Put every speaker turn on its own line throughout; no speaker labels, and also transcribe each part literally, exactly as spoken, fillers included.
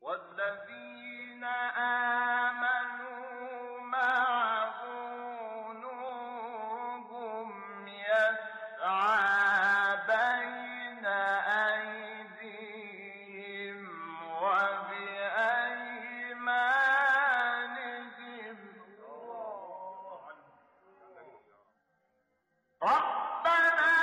والذين آمنوا معه نورهم يسعى بين أيديهم وبأيمانهم ربنا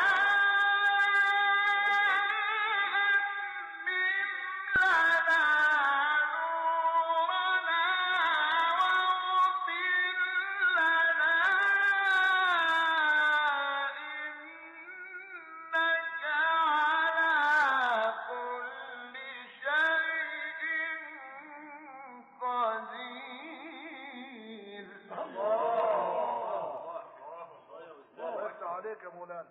عليك يا مولانا.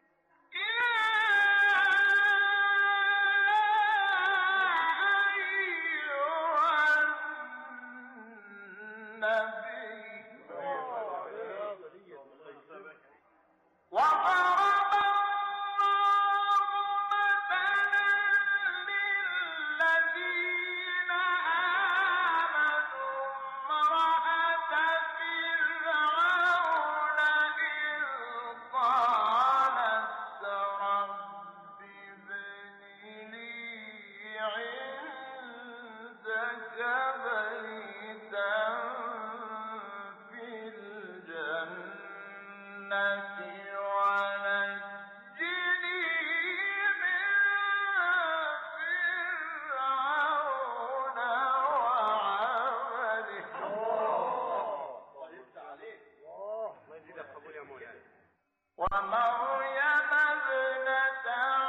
ومريم ابنة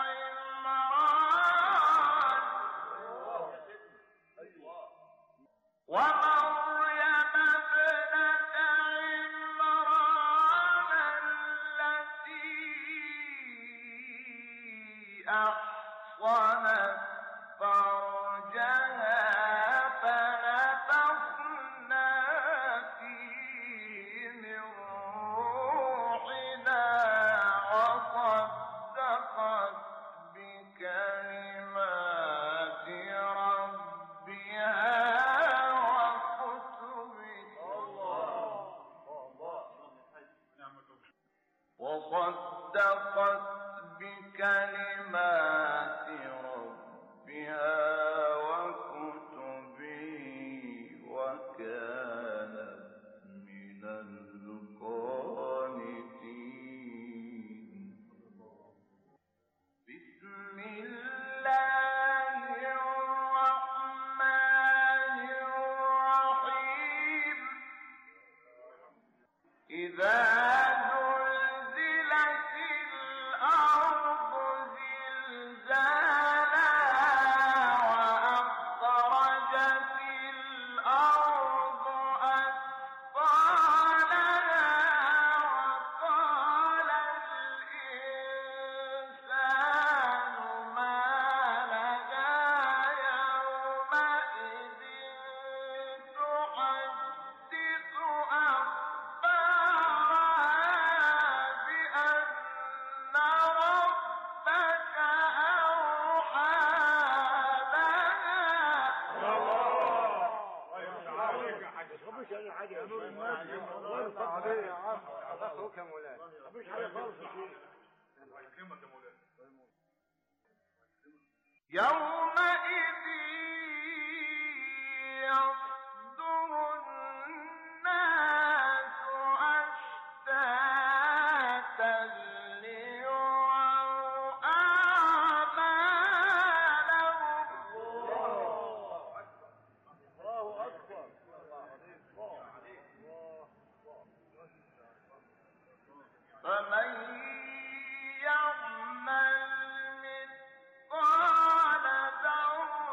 عمران ومريم ابنة عمران التي أحصنت فرجها فنفخنا فيه من روحنا وصدقت بكلمات ربها وصدقت بكلمات ربها وكتبه وكانت من القانتين. بسم الله الرحمن الرحيم. إذا يومئذ يصدر الناس أشتاتا ليروا أعمالهم. الله أكبر. فمن يعمل مثقال ذرة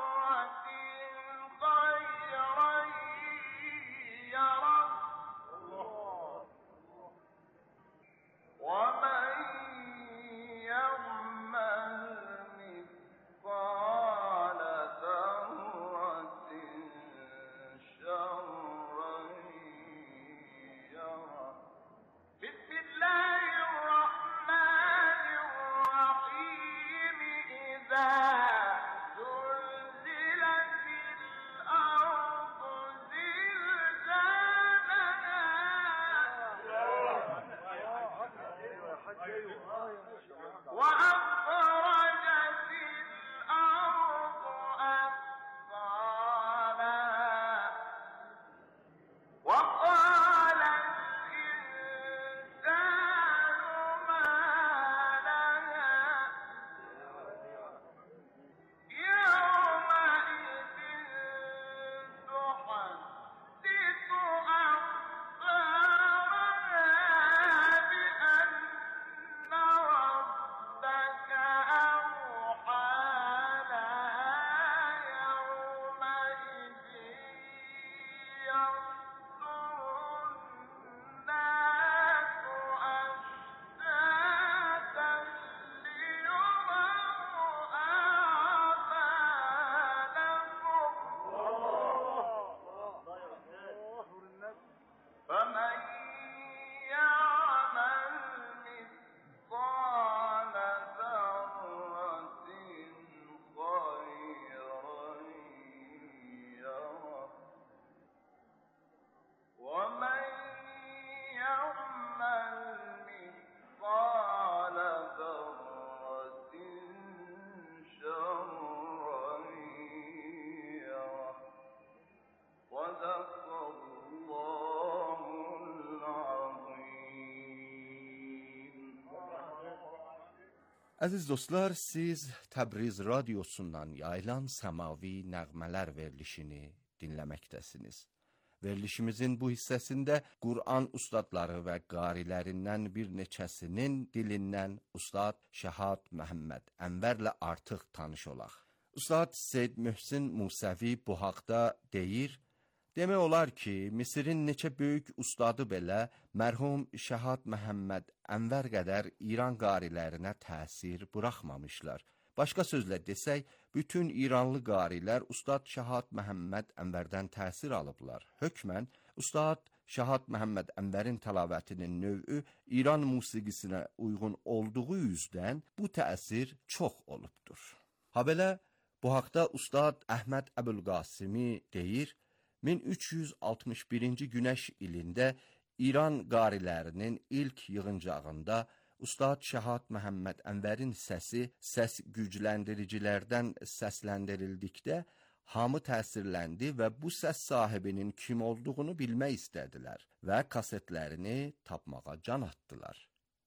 Əziz dostlar, siz Təbriz radiosundan yayılan səmavi nəğmələr verilişini dinləməkdəsiniz. Verilişimizin bu hissəsində Qur'an ustadları və qarilərindən bir neçəsinin dilindən Ustad Şəhad Məhəmməd Ənvərlə artıq tanış olaq. Ustad Seyyid Möhsin Musəvi bu haqda deyir, demək olar ki, Misirin neçə böyük ustadı belə mərhum Şəhad Məhəmməd Ənvər qədər İran qarilərinə təsir buraxmamışlar. Başqa sözlə desək, bütün İranlı qarilər Ustad Şəhad Məhəmməd Ənvərdən təsir alıblar. Hökmən, Ustad Şəhad Məhəmməd Ənvərin təlavətinin növü İran musiqisinə uyğun olduğu üzdən bu təsir çox olubdur. Habelə, bu haqda Ustad Əhməd Əbülqasimi deyir, min üç yüz altmış birinci günəş ilində İran qarilərinin ilk yığıncağında Ustad Şəhad Məhəmməd Ənvərin səsi səs gücləndiricilərdən səsləndirildikdə hamı təsirləndi və bu səs sahibinin kim olduğunu bilmək istədilər və kasetlərini tapmağa can atdılar.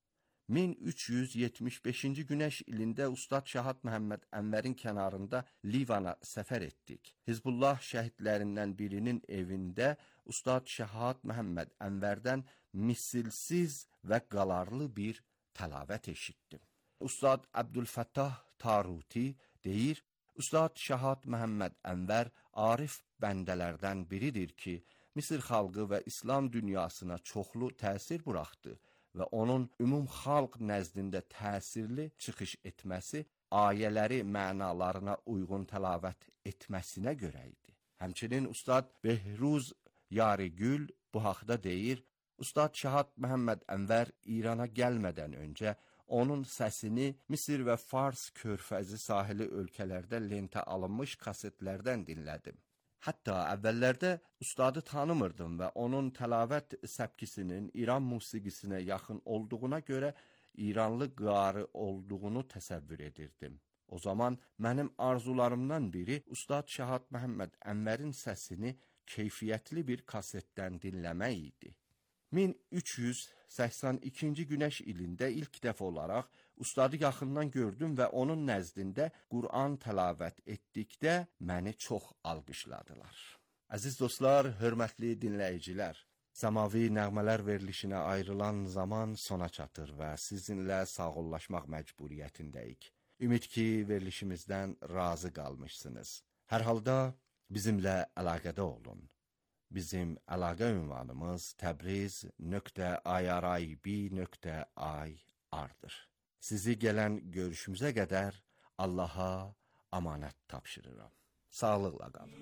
min üç yüz yetmiş beşinci günəş ilində Ustad Şəhad Məhəmməd Ənvərin kənarında Livana səfər etdik. Hizbullah şəhidlərindən birinin evində Ustad Şəhad Məhəmməd Ənvərdən misilsiz və qalarlı bir təlavət eşitdim. Ustad Əbdülfəttah Taruti deyir, Ustad Şəhad Məhəmməd Ənvər arif bəndələrdən biridir ki, Misir xalqı və İslam dünyasına çoxlu təsir buraxdı və onun ümum xalq nəzdində təsirli çıxış etməsi ayələri mənalarına uyğun təlavət etməsinə görə idi. Həmçinin Ustad Behruz Yarigül bu haqda deyir, Ustad Şəhad Məhəmməd Ənvər İrana gəlmədən öncə onun səsini Misir və Fars körfəzi sahili ölkələrdə lentə alınmış kasetlərdən dinlədim. Hətta əvvəllərdə ustadı tanımırdım və onun təlavət səpkisinin İran musiqisinə yaxın olduğuna görə İranlı qari olduğunu təsəvvür edirdim. O zaman mənim arzularımdan biri Ustad Şəhad Məhəmməd Ənvərin səsini keyfiyyətli bir kasetdən dinləmək idi. min üç yüz səksən ikinci günəş ilində ilk dəfə olaraq ustadı yaxından gördüm və onun nəzdində Qur'an təlavət etdikdə məni çox alqışladılar. Əziz dostlar, hörmətli dinləyicilər, səmavi nəğmələr verilişinə ayrılan zaman sona çatır və sizinlə sağollaşmaq məcburiyyətindəyik. Ümid ki, verilişimizdən razı qalmışsınız. Hər halda bizimlə əlaqədə olun. Bizim əlaqə ünvanımız təbriz nöqtə irib nöqtə ir-dır. Sizi gələn görüşümüzə qədər Allaha amanət tapşırıram. Sağlıqla qalın.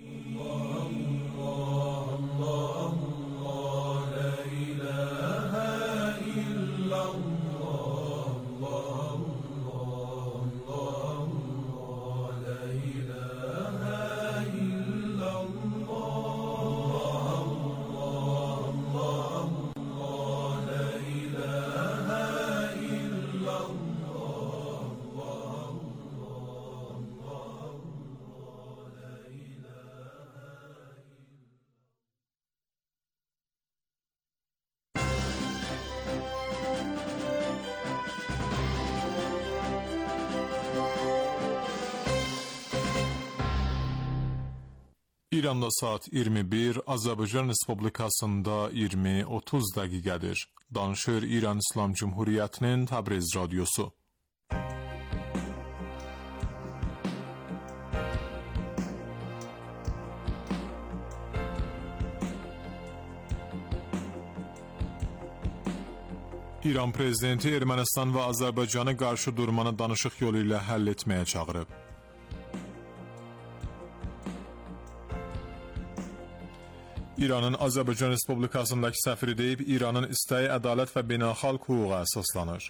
Allah, Allah, Allah, la ilahe illallah, Allah, Allah, Allah, la ilahe illallah.
İranda saat iyirmi bir, Azərbaycan Respublikasında iyirmi otuz dəqiqədir. Danışır İran İslam Cumhuriyyətinin Təbriz radiosu. İran prezidenti Ermənistan və Azərbaycanı qarşı durmanı danışıq yolu ilə həll etməyə çağırıb. İranın Azərbaycan Respublikasındakı səfiri deyib, İranın istəyi ədalət və beynəlxalq hüquqa əsaslanır.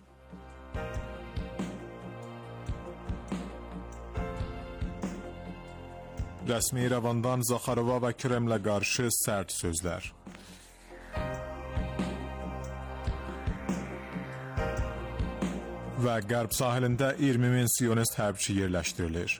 Rəsmi İrəvandan Zaxarova və Kremlə qarşı sərt sözlər. Və Qərb sahilində iyirmi min Siyonist hərbçi yerləşdirilir.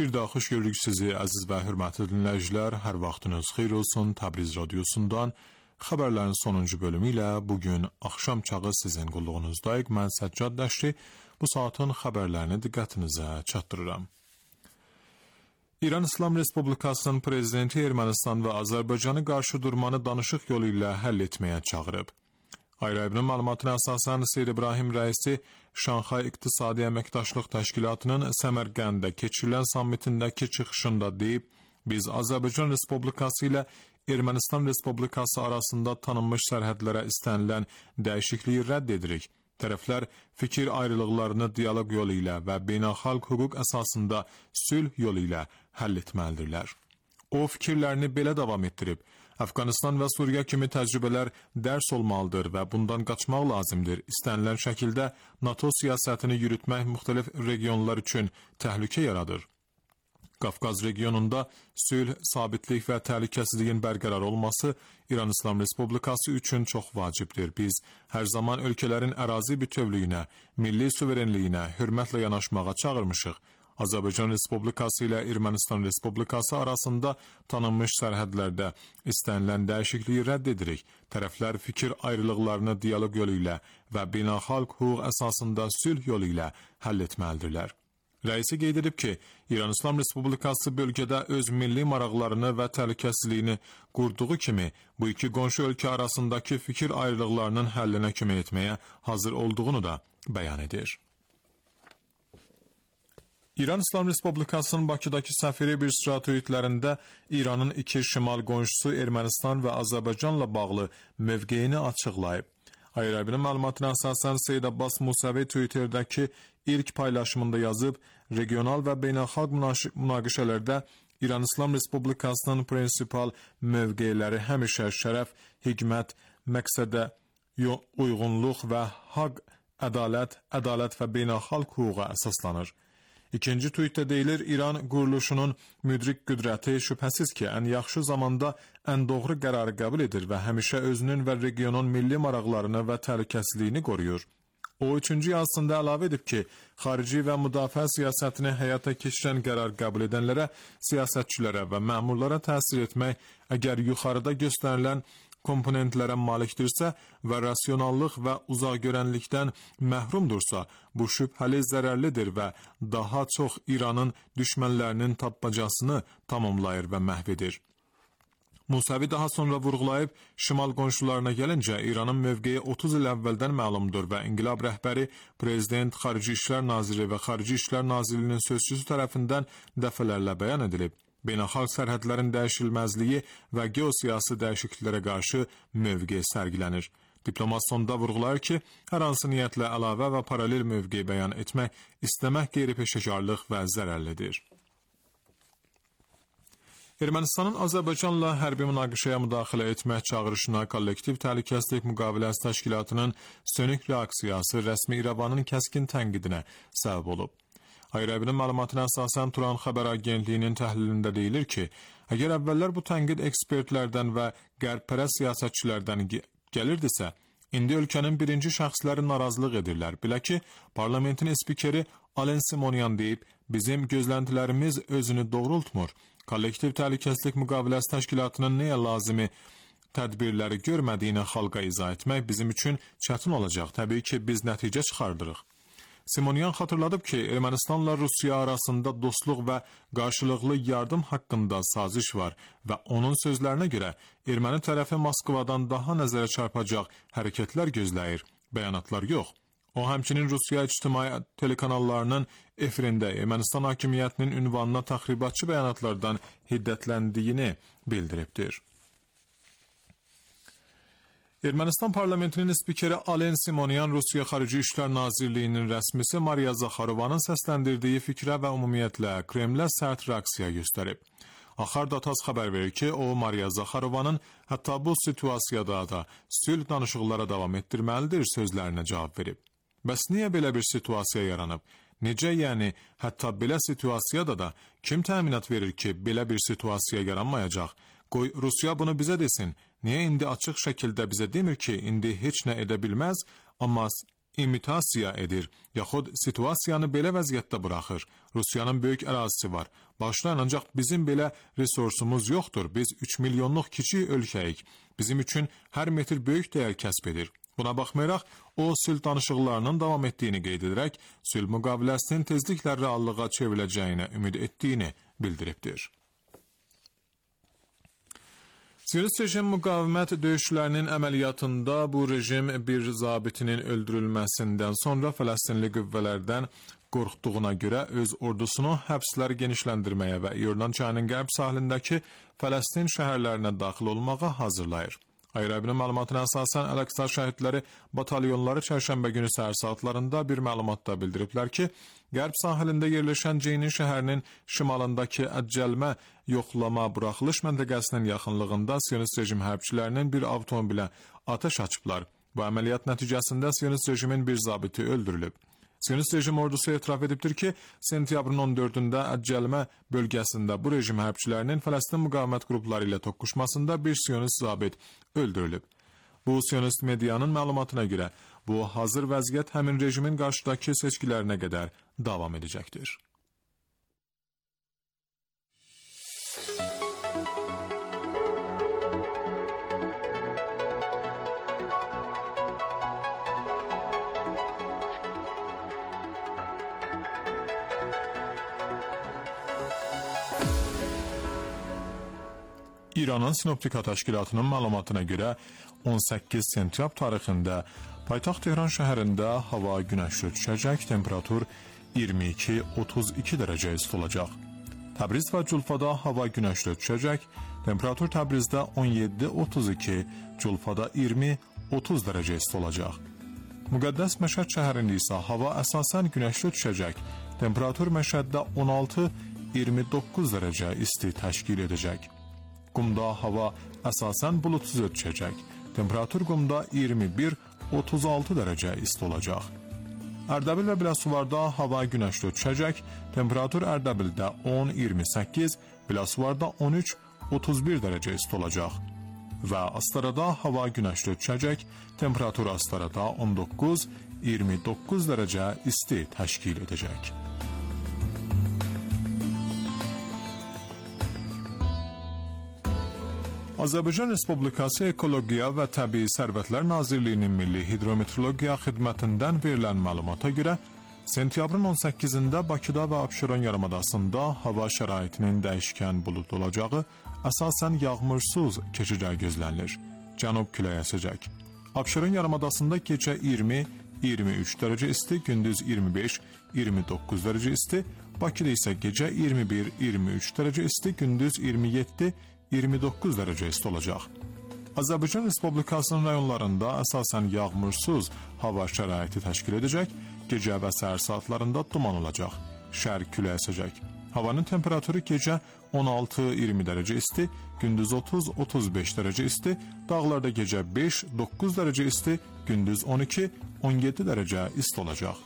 Bir daha xoş gördük sizi əziz və hörmətli dinləyicilər. Hər vaxtınız xeyir olsun. Təbriz radiosundan xəbərlərin sonuncu bölümü ilə bugün axşam çağı sizin qulluğunuzdayıq. Mən Səccad Dəşti bu saatın xəbərlərini diqqətinizə çatdırıram. İran İslam Respublikasının prezidenti Ermənistan və Azərbaycanı qarşı durmanı danışıq yolu ilə həll etməyə çağırıb. Ayrı-ayrı məlumatına əsasən Seyid İbrahim rəisi Şanxay İqtisadi Əməkdaşlıq Təşkilatının Səmərqəndə keçirilən sammitindəki çıxışında deyib, biz Azərbaycan Respublikası ilə Ermənistan Respublikası arasında tanınmış sərhədlərə istənilən dəyişikliyi rədd edirik. Tərəflər fikir ayrılıqlarını dialoq yolu ilə və beynəlxalq hüquq əsasında sülh yolu ilə həll etməlidirlər. O fikirlərini belə davam etdirib, Əfqanistan və Suriya kimi təcrübələr dərs olmalıdır və bundan qaçmaq lazımdır. İstənilən şəkildə NATO siyasətini yürütmək müxtəlif regionlar üçün təhlükə yaradır. Qafqaz regionunda sülh, sabitlik və təhlükəsizliyin bərqərar olması İran İslam Respublikası üçün çox vacibdir. Biz hər zaman ölkələrin ərazi bütövlüyünə, milli suverenliyinə hörmətlə yanaşmağa çağırmışıq. Azərbaycan Respublikası ilə Ermənistan Respublikası arasında tanınmış sərhədlərdə istənilən dəyişikliyi rədd edirik. Tərəflər fikir ayrılıqlarını dialoq yolu ilə və beynəlxalq hüquq əsasında sülh yolu ilə həll etməlidirlər. Rəisi qeyd edib ki, İran İslam Respublikası bölgədə öz milli maraqlarını və təhlükəsizliyini qurduğu kimi, bu iki qonşu ölkə arasındakı fikir ayrılıqlarının həllinə kömək etməyə hazır olduğunu da bəyan edir. İran İslam Respublikasının Bakıdakı səfiri bir sıra tweetlərində İranın iki şimal qonşusu Ermənistan və Azərbaycanla bağlı mövqeyini açıqlayıb. Ayrı-ayrı məlumatına əsasən Seyid Abbas Musavi Twitter'dəki ilk paylaşımında yazıb, regional və beynəlxalq münaqişələrdə İran İslam Respublikasının prinsipal mövqeyləri həmişə şərəf, hikmət, məqsədə uyğunluq və haqq, ədalət, ədalət və beynəlxalq hüquqa əsaslanır. İkinci tweetdə deyilir, İran quruluşunun müdrik qüdrəti şübhəsiz ki, ən yaxşı zamanda ən doğru qərarı qəbul edir və həmişə özünün və regionun milli maraqlarını və təhlükəsizliyini qoruyur. O, üçüncü yazısında əlavə edib ki, xarici və müdafiə siyasətini həyata keçirən qərar qəbul edənlərə, siyasətçilərə və məmurlara təsir etmək, əgər yuxarıda göstərilən komponentlərə malikdirsə və rasionallıq və uzaqgörənlikdən məhrumdursa, bu şübhəli zərərlidir və daha çox İranın düşmənlərinin tapmacasını tamamlayır və məhv edir. Musavi daha sonra vurğulayıb, şimal qonşularına gəlincə İranın mövqeyi otuz il əvvəldən məlumdur və İnqilab rəhbəri, Prezident, Xarici İşlər Naziri və Xarici İşlər Nazirliyinin sözçüsü tərəfindən dəfələrlə bəyan edilib. Beynəlxalq sərhədlərin dəyişilməzliyi və geosiyasi dəyişikliklərə qarşı mövqe sərgilənir. Diplomat sonda vurğulayır ki, hər hansı niyyətlə əlavə və paralel mövqe bəyan etmək, istəmək qeyri-peşəkarlıq və zərərlidir. Ermənistanın Azərbaycanla hərbi münaqişəyə müdaxilə etmək çağırışına Kollektiv Təhlükəsizlik Müqaviləsi Təşkilatının sönük reaksiyası rəsmi İrəvanın kəskin tənqidinə səbəb olub. Ayrı-ayrı məlumatına əsasən Turan Xəbər Agentliyinin təhlilində deyilir ki, əgər əvvəllər bu tənqid ekspertlərdən və qərbpərəst siyasətçilərdən gəlirdisə, indi ölkənin birinci şəxsləri narazılıq edirlər. Belə ki, parlamentin spikeri Alen Simonyan deyib, bizim gözləntilərimiz özünü doğrultmur. Kollektiv Təhlükəsizlik Müqaviləsi Təşkilatının nəyə lazımi tədbirləri görmədiyini xalqa izah etmək bizim üçün çətin olacaq. Təbii ki, biz nəticə çıxardırıq. Simonyan xatırladıb ki, Ermənistanla Rusiya arasında dostluq və qarşılıqlı yardım haqqında saziş var və onun sözlərinə görə erməni tərəfi Moskvadan daha nəzərə çarpacaq hərəkətlər gözləyir, bəyanatlar yox. O, həmçinin Rusiya ictimai telekanallarının efirində Ermənistan hakimiyyətinin ünvanına təxribatçı bəyanatlardan hiddətləndiyini bildiribdir. Ermənistan parlamentinin spikeri Alen Simonyan Rusiya Xarici İşlər Nazirliyinin rəsmisi Mariya Zakharovanın səsləndirdiyi fikrə və ümumiyyətlə Kremlə sərt reaksiya göstərib. Axar Datas xəbər verir ki, o Mariya Zakharovanın hətta bu situasiyada da sülh danışıqlara davam etdirməlidir sözlərinə cavab verib. Bəs niyə belə bir situasiya yaranıb? Necə yəni, hətta belə situasiyada da kim təminat verir ki, belə bir situasiya yaranmayacaq? Qoy Rusiya bunu bizə desin. Niyə indi açıq şəkildə bizə demir ki, indi heç nə edə bilməz, amma imitasiya edir, yaxud situasiyanı belə vəziyyətdə buraxır. Rusiyanın böyük ərazisi var. Başlayın, ancaq bizim belə resursumuz yoxdur. Biz üç milyonluq kiçik ölkəyik. Bizim üçün hər metr böyük dəyər kəsb edir. Buna baxmayaraq, o sülh danışıqlarının davam etdiyini qeyd edərək, sülh müqaviləsinin tezliklə reallığa çevriləcəyinə ümid etdiyini bildiribdir. Siyonist rejim müqavimət döyüşlərinin əməliyyatında bu rejim bir zabitinin öldürülməsindən sonra Fələstinli qüvvələrdən qorxduğuna görə öz ordusunu həbslər genişləndirməyə və İordan çayının qərb sahilindəki Fələstin şəhərlərinə daxil olmağa hazırlayır. Ayrabinin məlumatına əsasən Əl-Əqsa şəhidləri batalyonları çərşənbə günü səhər saatlarında bir məlumatda bildiriblər ki, qərb sahilində yerləşən Ceynin şəhərinin şimalındakı Əccəlmə yoxlama buraxılış məntəqəsinin yaxınlığında Siyonist rejim hərbçilərinin bir avtomobilə atəş açıblar. Bu əməliyyat nəticəsində Siyonist rejimin bir zabiti öldürülüb. Siyonist rejim ordusu etiraf edibdir ki, sentyabrın on dördündə Əccəlmə bölgəsində bu rejim hərbçilərinin Fələstin müqavimət qrupları ilə toqquşmasında bir Siyonist zabit öldürülüb. Bu Siyonist medianın məlumatına görə bu hazır vəziyyət həmin rejimin qarşıdakı seçkilərinə qədər davam edəcəkdir. İranın Sinoptika Təşkilatının məlumatına görə on səkkiz sentyabr tarixində paytaxt Tehran şəhərində hava günəşli düşəcək, temperatur iyirmi iki otuz iki dərəcə isti olacaq. Təbriz və Culfada hava günəşli düşəcək, temperatur Təbrizdə on yeddi otuz iki, Culfada iyirmi otuz dərəcə isti olacaq. Müqəddəs Məşəd şəhərində isə hava əsasən günəşli düşəcək, temperatur Məşəddə on altı iyirmi doqquz dərəcə isti təşkil edəcək. Qumda hava əsasən bulutsuz ötüşəcək. Temperatur Qumda iyirmi bir otuz altı dərəcə isti olacaq. Ərdəbil və Biləsuvarda hava günəşli ötüşəcək. Temperatur Ərdəbildə on iyirmi səkkiz, Biləsuvarda on üç otuz bir dərəcə isti olacaq. Və Astarada hava günəşli ötüşəcək. Temperatur Astarada on doqquz iyirmi doqquz dərəcə isti təşkil edəcək. Azərbaycan Respublikası Ekologiya və Təbii Sərvətlər Nazirliyinin Milli Hidrometeorologiya xidmətindən verilən məlumata görə, sentyabrın on səkkizində Bakıda və Abşeron yarımadasında hava şəraitinin dəyişkən buludlu olacağı, əsasən yağmursuz keçəcəyi gözlənilir. Cənub küləyi əsəcək. Abşeron yarımadasında gecə iyirmi iyirmi üç dərəcə isti, gündüz iyirmi beş iyirmi doqquz dərəcə isti, Bakıda isə gecə iyirmi bir iyirmi üç dərəcə isti, gündüz iyirmi yeddi iyirmi doqquz dərəcə isti olacaq. Azərbaycan Respublikasının rayonlarında əsasən yağmursuz hava şəraiti təşkil edəcək, gecə və səhər saatlarında duman olacaq, şərq küləyi əsəcək. Havanın temperaturu gecə on altı iyirmi dərəcə isti, gündüz otuz otuz beş dərəcə isti, dağlarda gecə beş doqquz dərəcə isti, gündüz on iki on yeddi dərəcə isti olacaq.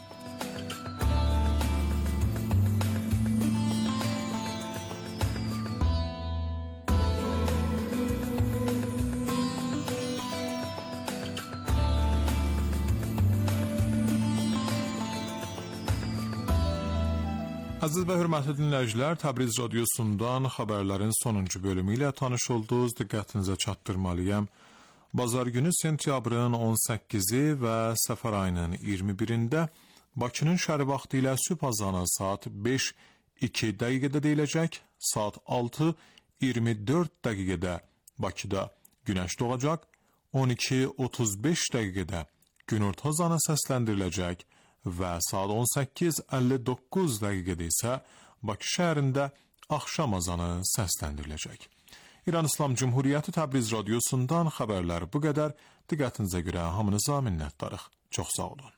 Əziz və hörmətli dinləyicilər, Təbriz radiosundan xəbərlərin sonuncu bölümü ilə tanış oldunuz. Diqqətinizə çatdırmalıyam. Bazar günü sentyabrın on səkkizi və səfər ayının iyirmi birində Bakının şəhəri vaxtı ilə sübh azanı saat beş iki dəqiqədə deyiləcək, saat altı iyirmi dörd dəqiqədə Bakıda günəş doğacaq, on iki otuz beş dəqiqədə günorta azanı səsləndiriləcək və saat on səkkiz əlli doqquz dəqiqədə isə Bakı şəhərində axşam azanı səsləndiriləcək. İran İslam Cümhuriyyəti Təbriz radiosundan xəbərlər bu qədər. Diqqətinizə görə hamınıza minnətdarıq. Çox sağ olun.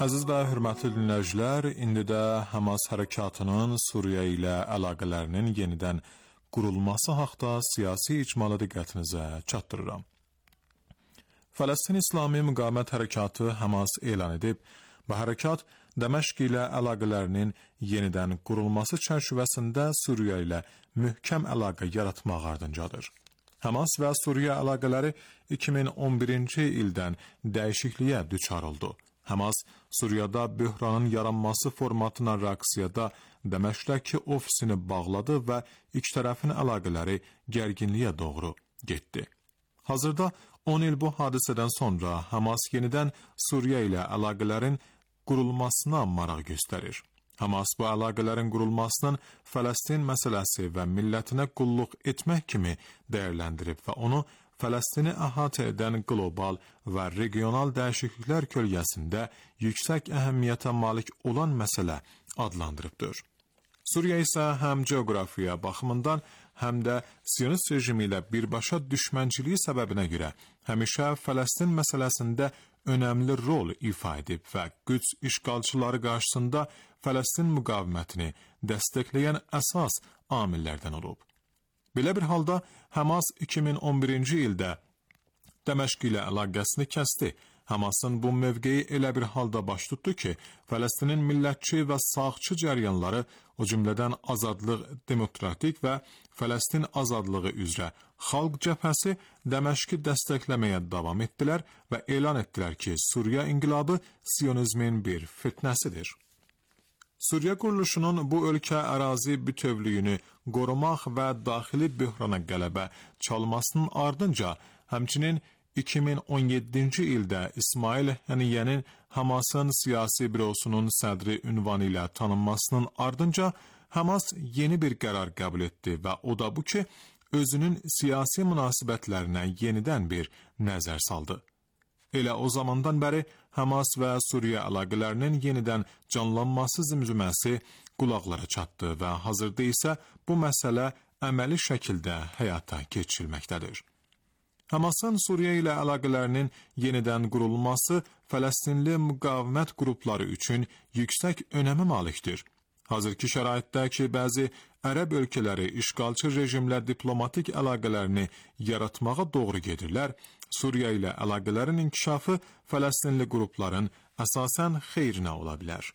Əziz və hörmətli dinləyicilər, indi də Həmas hərəkatının Suriya ilə əlaqələrinin yenidən qurulması haqqında siyasi icmalı diqqətinizə çatdırıram. Fələstin İslami Müqavimət Hərəkatı Həmas elan edib, bu hərəkat Dəməşq ilə əlaqələrinin yenidən qurulması çərçivəsində Suriya ilə möhkəm əlaqə yaratmaq ardıncadır. Həmas və Suriya əlaqələri iki min on birinci ildən dəyişikliyə düçar oldu. Həmas, Suriyada böhranın yaranması formatına reaksiyada Dəməşqdəki ofisini bağladı və iki tərəfin əlaqələri gərginliyə doğru getdi. Hazırda on il bu hadisədən sonra Həmas yenidən Suriya ilə əlaqələrin qurulmasına maraq göstərir. Həmas bu əlaqələrin qurulmasının Fələstin məsələsi və millətinə qulluq etmək kimi dəyərləndirib və onu Fələstini əhatə edən qlobal və regional dəyişikliklər kölgəsində yüksək əhəmiyyətə malik olan məsələ adlandırıbdır. Suriya isə həm coğrafiya baxımından, həm də Siyonist rejimi ilə birbaşa düşmənçiliyi səbəbinə görə həmişə Fələstin məsələsində önəmli rol ifa edib və Qüds işğalçıları qarşısında Fələstin müqavimətini dəstəkləyən əsas amillərdən olub. Belə bir halda Həmas iki min on birinci ildə Dəməşq ilə əlaqəsini kəsdi. Həmasın bu mövqeyi elə bir halda baş tutdu ki, Fələstinin millətçi və sağçı cəryanları, o cümlədən Azadlıq Demokratik və Fələstin azadlığı üzrə Xalq Cəbhəsi Dəməşqi dəstəkləməyə davam etdilər və elan etdilər ki, Suriya inqilabı Siyonizmin bir fitnəsidir. Suriya quruluşunun bu ölkə ərazi bütövlüyünü qorumaq və daxili böhrana qələbə çalmasının ardınca, həmçinin iki min on yeddinci ildə İsmail Həniyənin Həmasın siyasi bürosunun sədri ünvanı ilə tanınmasının ardınca Həmas yeni bir qərar qəbul etdi və o da bu ki, özünün siyasi münasibətlərinə yenidən bir nəzər saldı. Elə o zamandan bəri Həmas və Suriya əlaqələrinin yenidən canlanması zümzüməsi qulaqlara çatdı və hazırda isə bu məsələ əməli şəkildə həyata keçirilməkdədir. Həmasın Suriya ilə əlaqələrinin yenidən qurulması Fələstinli müqavimət qrupları üçün yüksək önəmə malikdir. Hazırki şəraitdə ki, bəzi ərəb ölkələri işğalçı rejimlə diplomatik əlaqələrini yaratmağa doğru gedirlər, Suriya ilə əlaqələrin inkişafı Fələstinli qrupların əsasən xeyrinə ola bilər.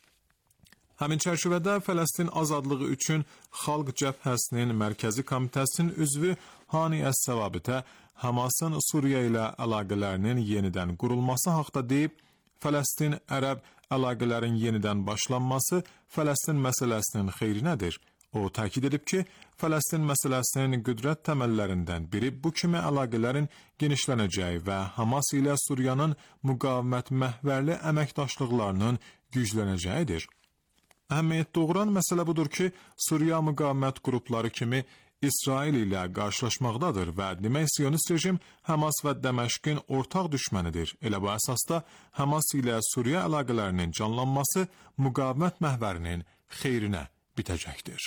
Həmin çərçivədə Fələstin azadlığı üçün Xalq Cəbhəsinin Mərkəzi Komitəsinin üzvü Hani Əs-Səvabitə Həmasın Suriya ilə əlaqələrinin yenidən qurulması haqqında deyib, Fələstin ərəb əlaqələrin yenidən başlanması Fələstin məsələsinin xeyrinədir. O təkid edib ki, Fələstin məsələsinin qüdrət təməllərindən biri bu kimi əlaqələrin genişlənəcəyi və Həmas ilə Suriyanın müqavimət məhvərli əməkdaşlıqlarının güclənəcəyidir. Əhəmiyyət doğuran məsələ budur ki, Suriya müqavimət qrupları kimi İsrail ilə qarşılaşmaqdadır və demək Siyonist rejim Həmas və Dəməşqin ortaq düşmənidir. Elə bu əsasda Həmas ilə Suriya əlaqələrinin canlanması müqavimət məhvərinin xeyrinə bitəcəkdir.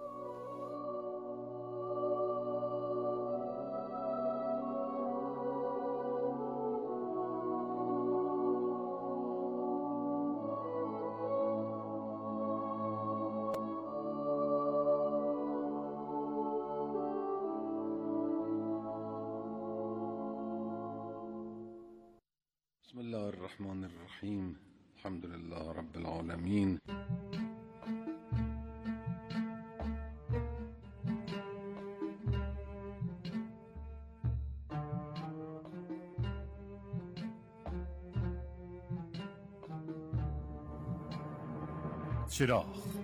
Bismillahirrahmanirrahim. Elhamdülillah Rabbil alemin. چراغ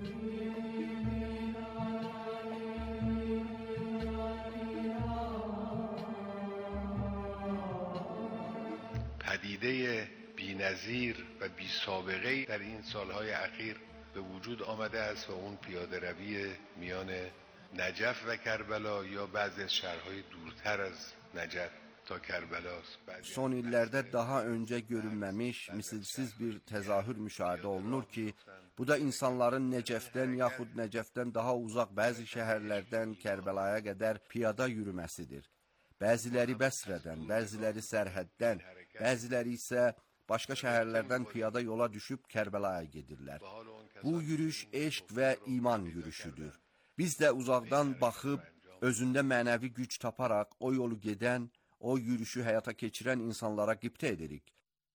پدیده بی‌نظیر و بی‌سابقه‌ای در این سالهای اخیر به وجود آمده است و اون پیاده روی میان نجف و کربلا یا بعضی از şəhərهای دورتر از نجف ta Kərbəla's.
Son illərdə daha öncə görünməmiş, misilsiz bir təzahür müşahidə olunur ki, bu da insanların Nəcəfdən yaxud Nəcəfdən daha uzaq bəzi şəhərlərdən Kərbəlaya qədər piyada yürüməsidir. Bəziləri Bəsrədən, bəziləri sərhəddən, bəziləri isə başqa şəhərlərdən piyada yola düşüb Kərbəlaya gedirlər. Bu yürüyüş eşq və iman yürüyüşüdür. Biz də uzaqdan baxıb, özündə mənəvi güc taparaq o yolu gedən, o yürüyüşü həyata keçirən insanlara qibtə edirik.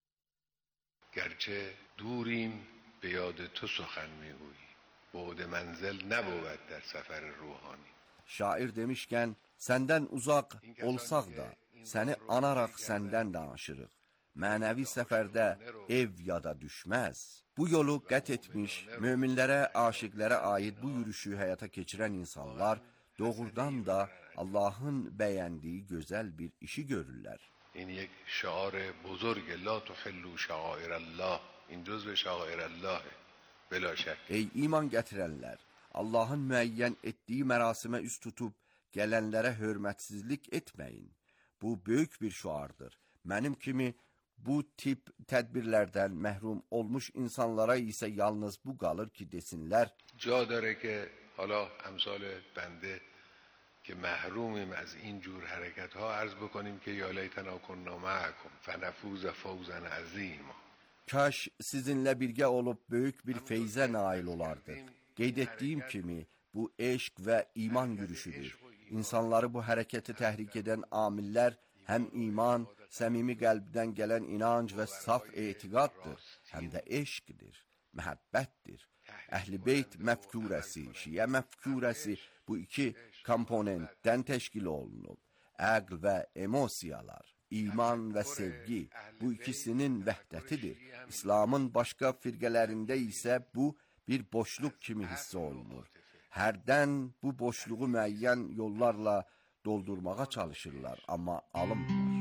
گرچه دوریم به یاد تو سخن میگویی بعد منزل نبود در سفر روحانی.
Şair demişkən, səndən uzaq olsaq da, səni anaraq səndən danışırıq. Mənəvi səfərdə ev yada düşməz. Bu yolu qət etmiş, möminlərə, aşiqlərə aid bu yürüyüşü həyata keçirən insanlar doğrudan da Allah'ın bəyəndiyi gözəl bir işi görürlər.
این یک شعار بزرگ لا تحلوا شعائر الله این جزء شعائر الله بلا شک.
Ey iman gətirənlər, Allah'ın müəyyən etdiyi mərasimə üst tutub gələnlərə hörmətsizlik etməyin. Bu böyük bir şuardır. Mənim kimi bu tip tədbirlərdən məhrum olmuş insanlara isə yalnız bu qalır ki, desinlər:
جا داره که حالا امثال بنده که محرومیم از این جور حرکت ها عرض بکنیم که یا لیتنا کننا معکم فنفوز فوزا عظیما.
Kaş sizinlə birgə olub böyük bir feyzə nail olardıq. Qeyd etdiyim kimi, bu eşq və iman yürüyüşüdür. İnsanları bu hərəkəti təhrik edən amillər həm iman, səmimi qəlbdən gələn inanc və saf etiqaddır, həm də eşqdir, məhəbbətdir. Əhl-i Beyt məfkurəsi, Şiə məfkurəsi bu iki komponentdən təşkil olunub. Əql və emosiyalar, iman və sevgi bu ikisinin vəhdətidir. İslamın başqa firqələrində isə bu bir boşluq kimi hiss olunur. Hərdən bu boşluğu müəyyən yollarla doldurmağa çalışırlar, amma alınmır.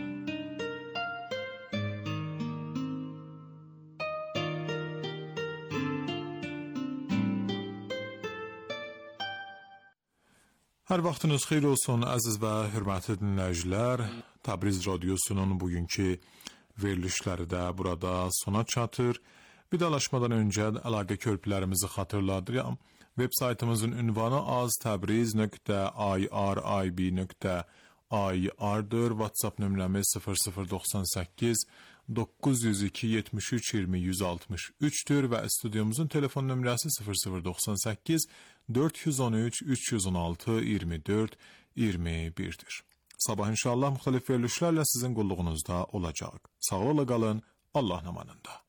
Hər vaxtınız xeyir olsun, əziz və hörmətli dinləyicilər. Təbriz Radyosu'nun bugünkü verilişləri də burada sona çatır. Vidalaşmadan öncə əlaqə körpülərimizi xatırladıram. Web saytımızın ünvanı aztabriz nöqtə irib nöqtə ir'dir. WhatsApp nömrəmiz sıfır sıfır doxsan səkkiz doqquz yüz iki yetmiş üç iyirmi yüz altmış üç'dür və studiyomuzun telefon nömrəsi sıfır sıfır doxsan səkkiz dörd yüz on üç üç yüz on altı iyirmi dörd iyirmi bir'dir. Sabah inşallah müxtəlif verilişlərlə sizin qulluğunuzda olacaq. Sağ ola qalın, Allah amanında.